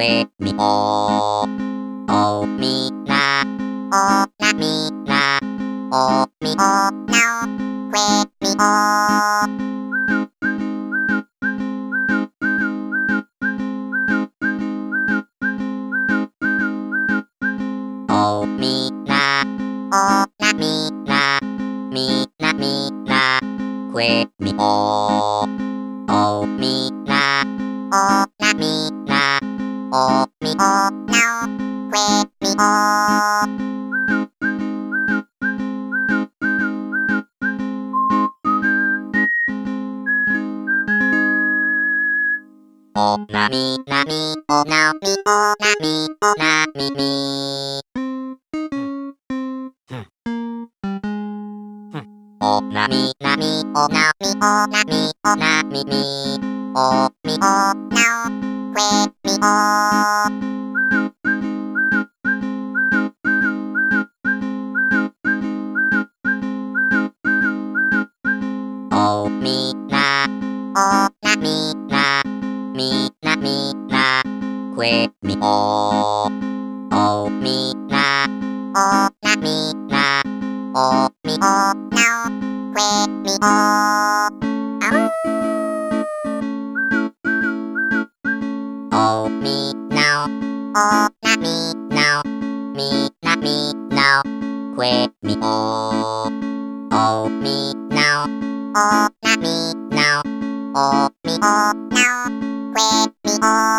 れみおみなみなおみおなおくえみおみなみなくえみおみなみなおみおなおくえみおなみなみおなみおなみおなみみおなみなみおなみおなみおなみみおみおなおくえみおみなみなくえみおみなみなおみおなおくえみおみなみなおくえみおみなみなおみおなおくえみ